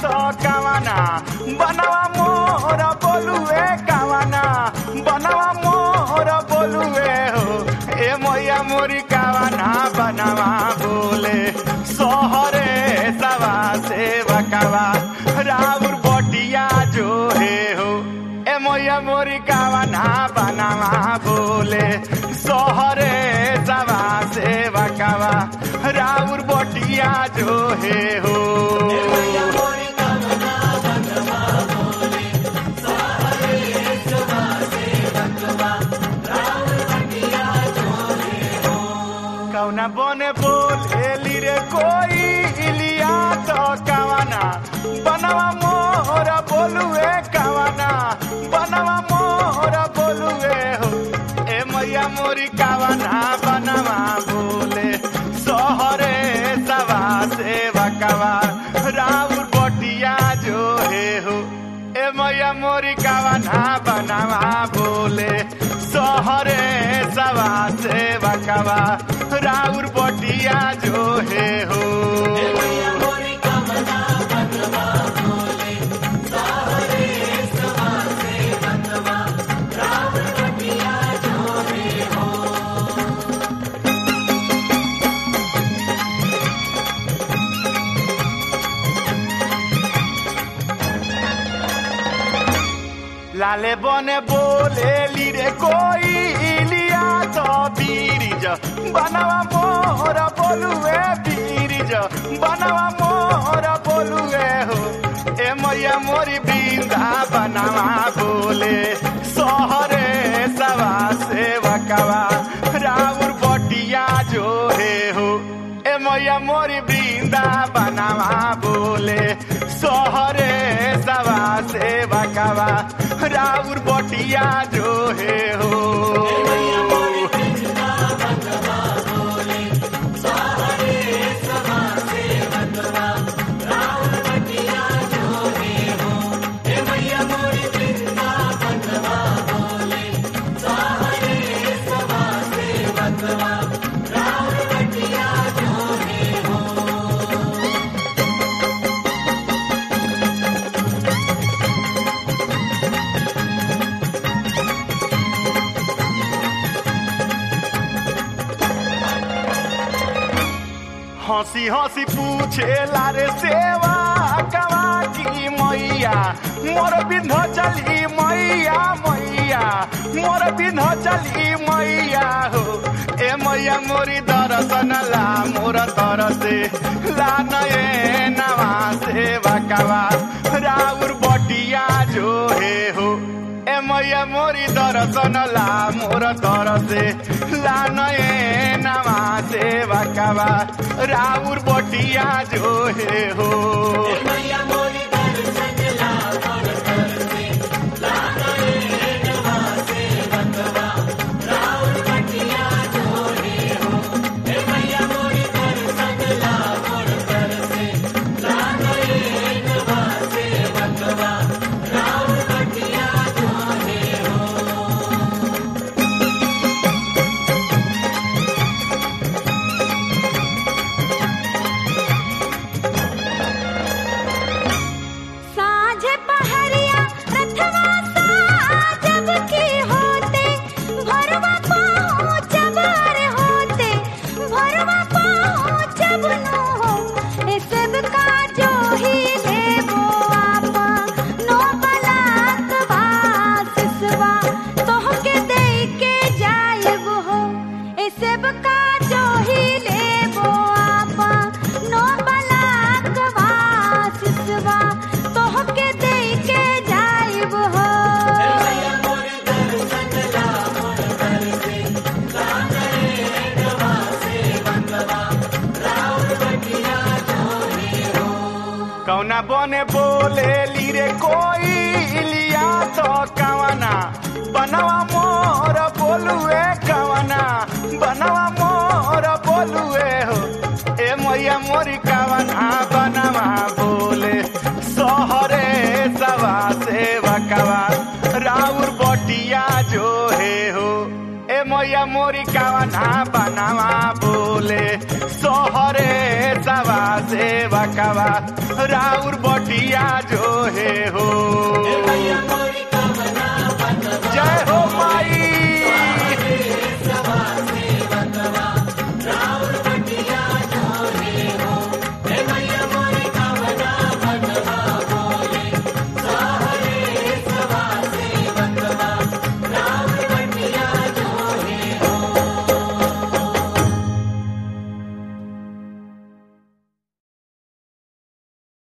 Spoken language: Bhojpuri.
तो कावना बनवा मोर बोलुए कावना बनवा मोर बोलुए हो ए मैया मोरी कावना बनवा बोले सोहरे सवा से बकवा राउर बटिया जो हे हो ए मैया मोरी कावना बनवा बोले सोहरे सवा से बकवा राउर बटिया जो हे हो कौना बने बोलेली रे कोई इलिया तो कावना बनवा मोर बोलुए कावना बनवा मोर बोलुए हो ए मैया मोरी कावना बनवा बोले सोहरे सवा से बकवा राउर बटिया जो हे हो ए मैया मोरी कावना बनवा बोले सोहरे सवा से बकवा राउर बटिया जो हे हो लाले बने बोले लीरे कोई इलिया तो बीरिज बनवा मोर बोलुए बीरिज बनवा मोर बोलुए हो ए मैया मोरी बिंदा बनवा बोले सोहरे सवा से बकवा राउर बटिया जो हे हो ए मैया मोरी बिंदा बनवा बोले सोहरे सवा से बकवा राउर बटिया जो हे हो हंसी हंसी पूछे लारे सेवा कवा की मैया मोर बिंध चली मैया मैया मोर बिंध चली मैया हो ए मैया मोरी दर्शन ला मोर तरसे ला नये नवा से बकवा राउर बटिया जो हे हो ए मैया मोरी दर्शन ला मोर तरसे ला नये नवा से बकवा राउर बटिया जो हे हो कौना बने बोले लीरे कोई इलिया तो कावना बनवा मोर बोलुए कावना बनवा मोर बोलुए हो ए मैया मोरी कावना बनवा बोले सोहरे सवा से बकवा राउर बटिया जो हे हो ए मैया मोरी कावना बनवा बोले सोहरे सवा से सेवा कवा राउर बटिया जो हे हो।